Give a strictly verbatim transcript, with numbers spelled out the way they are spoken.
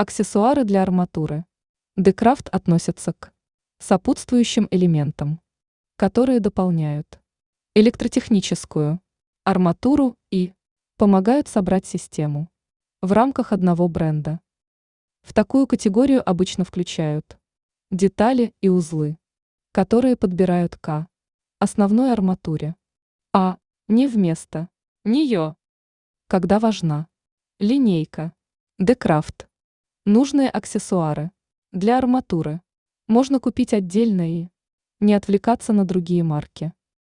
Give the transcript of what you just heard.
Аксессуары для арматуры. Декрафт относятся к сопутствующим элементам, которые дополняют электротехническую арматуру и помогают собрать систему в рамках одного бренда. В такую категорию обычно включают детали и узлы, которые подбирают к основной арматуре, а не вместо нее, когда важна линейка. Декрафт. Нужные аксессуары для арматуры можно купить отдельно и не отвлекаться на другие марки.